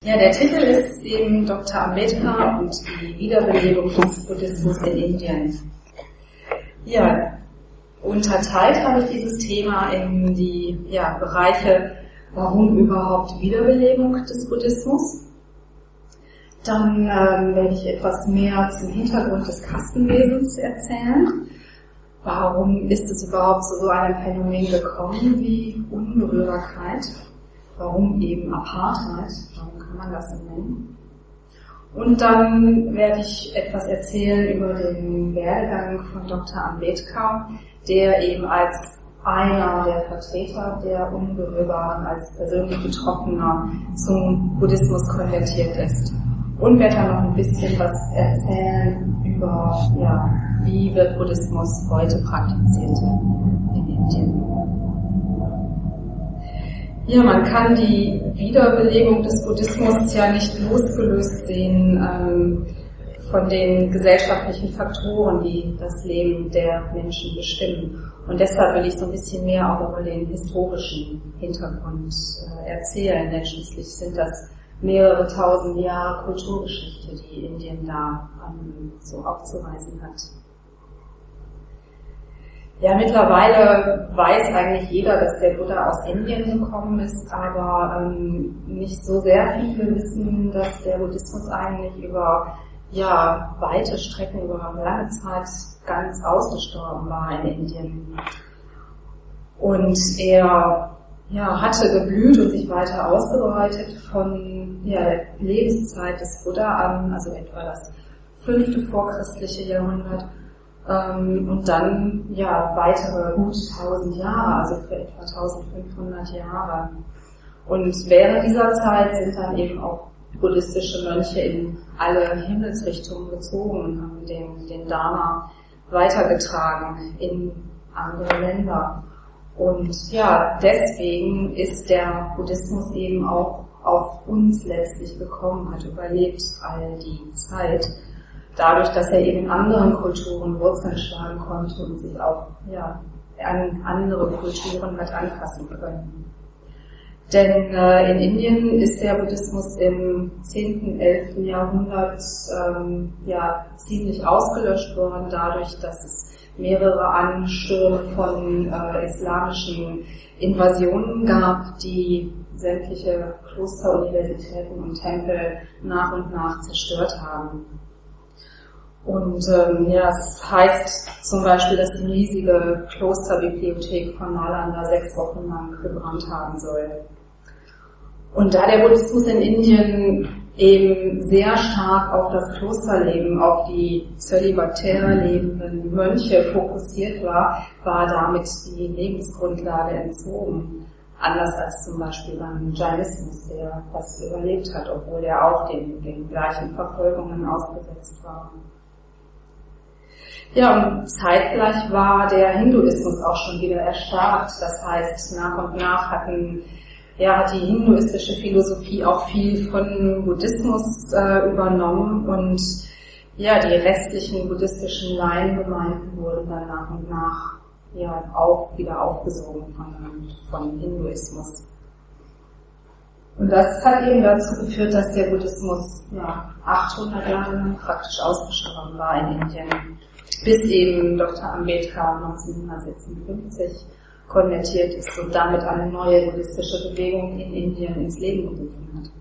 Ja, der Titel ist eben Dr. Ambedkar und die Wiederbelebung des Buddhismus in Indien. Ja, unterteilt habe ich dieses Thema in die Bereiche, warum überhaupt Wiederbelebung des Buddhismus. Dann werde ich etwas mehr zum Hintergrund des Kastenwesens erzählen. Warum ist es überhaupt zu so einem Phänomen gekommen wie Unberührbarkeit? Warum eben Apartheid? Warum kann man das so nennen? Und dann werde ich etwas erzählen über den Werdegang von Dr. Ambedkar, der eben als einer der Vertreter der Unberührbaren, als persönlich Betroffener zum Buddhismus konvertiert ist. Und werde dann noch ein bisschen was erzählen über, wie wird Buddhismus heute praktiziert in Indien. Ja, man kann die Wiederbelebung des Buddhismus ja nicht losgelöst sehen von den gesellschaftlichen Faktoren, die das Leben der Menschen bestimmen. Und deshalb will ich so ein bisschen mehr auch über den historischen Hintergrund erzählen, denn schließlich sind das mehrere tausend Jahre Kulturgeschichte, die Indien da so aufzuweisen hat. Ja, mittlerweile weiß eigentlich jeder, dass der Buddha aus Indien gekommen ist, aber nicht so sehr viele wissen, dass der Buddhismus eigentlich über weite Strecken, über lange Zeit ganz ausgestorben war in Indien. Und er hatte geblüht und sich weiter ausgebreitet von der Lebenszeit des Buddha an, also etwa das 5. vorchristliche Jahrhundert, und dann weitere gut 1000 Jahre, also für etwa 1500 Jahre. Und während dieser Zeit sind dann eben auch buddhistische Mönche in alle Himmelsrichtungen gezogen und haben den Dharma weitergetragen in andere Länder. Und deswegen ist der Buddhismus eben auch auf uns letztlich gekommen, hat überlebt all die Zeit, dadurch, dass er eben in anderen Kulturen Wurzeln schlagen konnte und sich auch an andere Kulturen hat anpassen können. Denn in Indien ist der Buddhismus im 10., 11. Jahrhundert ziemlich ausgelöscht worden, dadurch, dass es mehrere Anstürme von islamischen Invasionen gab, die sämtliche Kloster, Universitäten und Tempel nach und nach zerstört haben. Und es heißt zum Beispiel, dass die riesige Klosterbibliothek von Nalanda 6 Wochen lang gebrannt haben soll. Und da der Buddhismus in Indien eben sehr stark auf das Klosterleben, auf die zölibatär lebenden Mönche fokussiert war, war damit die Lebensgrundlage entzogen. Anders als zum Beispiel beim Jainismus, der das überlebt hat, obwohl er auch den gleichen Verfolgungen ausgesetzt war. Ja, und zeitgleich war der Hinduismus auch schon wieder erstarkt. Das heißt, nach und nach hat die hinduistische Philosophie auch viel von Buddhismus übernommen und die restlichen buddhistischen Laiengemeinden wurden dann nach und nach wieder aufgesogen von Hinduismus. Und das hat eben dazu geführt, dass der Buddhismus 800 Jahre lang praktisch ausgestorben war in Indien, bis eben Dr. Ambedkar 1956 konvertiert ist und damit eine neue buddhistische Bewegung in Indien ins Leben gerufen hat.